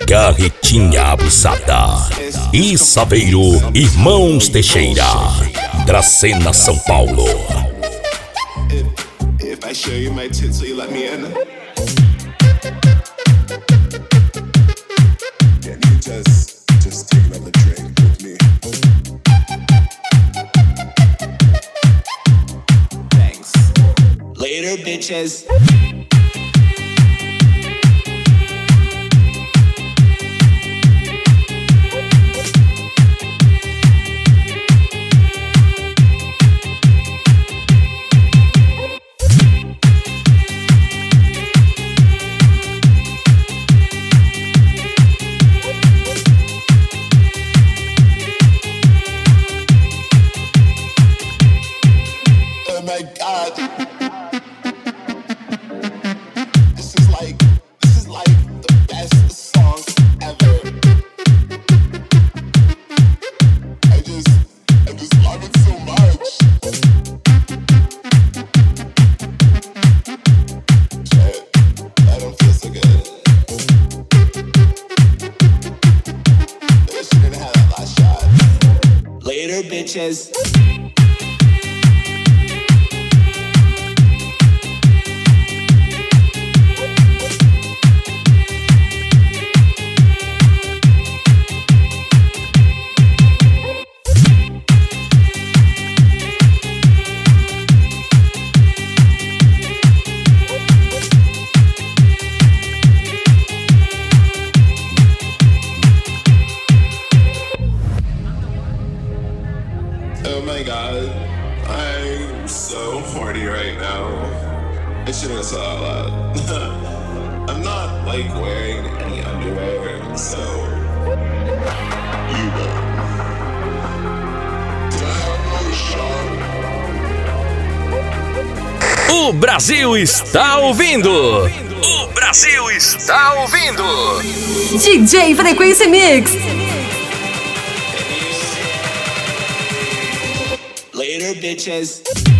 Garretinha abusada. E Saveiro, Irmãos Teixeira. Dracena, São Paulo. If I show you my tits, will you let me in? Can you just take another drink with me? Thanks. Later, bitches. Oh my God. This is like the best song ever. I just love it so much. Shit, I don't feel so good. I shouldn't have that last shot. Later, bitches. Oh my God, I'm so horny right now. I shouldn't have said all that. I'm not like wearing any underwear, so you know. Did I have another shot? O Brasil está ouvindo. O Brasil está ouvindo. DJ Frequência Mix. Later, bitches.